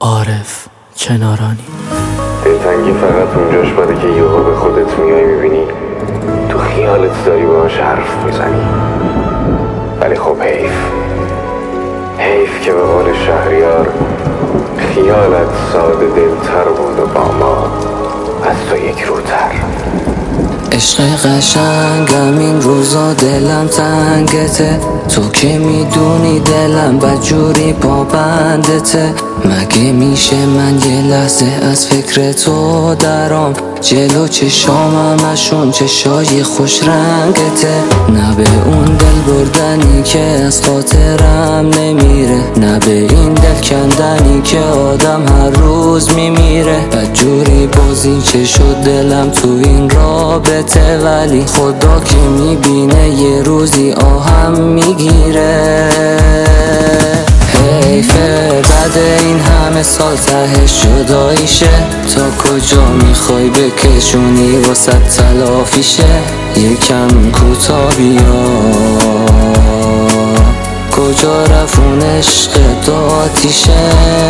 عارف کنارانی. دلتنگی فقط اونجاش بده که یهو به خودت میای میبینی تو خیالت داری باهاش حرف میزنی. ولی خب حیف که به قول شهریار خیالت ساده دلتر بود و با ما از تو یک روتر. عشق قشنگم این روزا دلم تنگته، تو که میدونی دلم بدجوری پابندته. مگه میشه من یه لحظه از فکر تو درام؟ جلو چشام همشون چشای خوش رنگته. نه به اون دل بردنی که از خاطرم نمیره، نه به این دل کندنی که آدم هر روز میمیره. بدجوری بازی چه شد دلم تو این رابطه، ولی خدا که میبینه یه روزی آهم میگیره. حیفه بعد این همه سال تهش جداییشه، تا کجا میخوای بکشونی واسه تلافیشه؟ یکم کوتا بیا، کجا رفت اون عشق داتیشه؟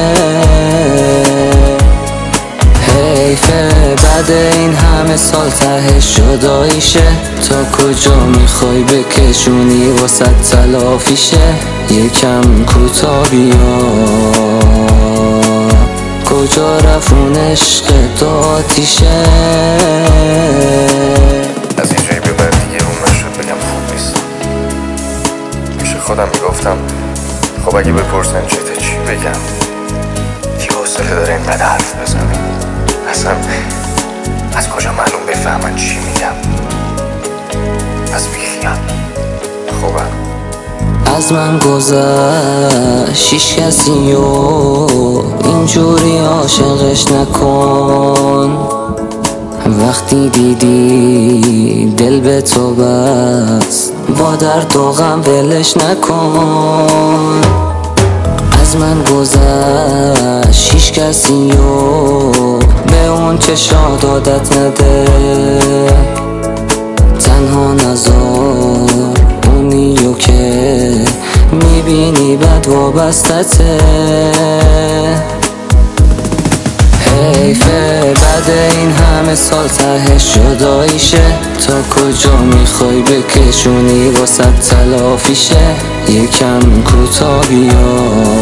حیفه بعد این همه سال تهش جداییشه، تا کجا میخوای بکشونی واسه تلافیشه؟ یکم کوتا بیا، کجا رفت اون عشق داتیشه؟ از اینجایی به بعد دیگه اون نشد بگم خوب نیست. میشه خودم میگفتم خب اگه بپرسن چته چی بگم؟ کی حوصله داره اینقدر حرف بزنه؟ اصلا از کجا معلوم بفهمن چی میگم؟ پس بیخیال خوبم. از من گذشت هیچ کسی و اینجوری عاشقش نکن. وقتی دیدی دل به تو بست، با درد و غم ولش نکن. از من گذشت هیچ کسی و به اون چشات عادت نده. تنها نذار اونیو که میبینی بد وابستته. حیفه بعد این همه سال تهش جداییشه، تا کجا میخوای بکشونی واسه تلافیشه؟ یکم کوتا بیا،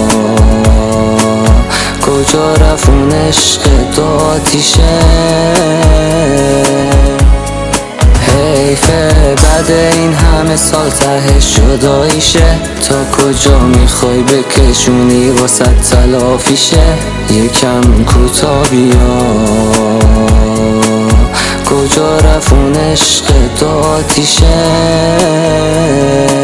کجا رفت اون عشق داتیشه؟ حیفه بعد این همه سال تهش جداییشه، تا کجا میخوای بکشونی واسه تلافیشه؟ یکم کوتا بیا، کجا رفت اون عشق داتیشه؟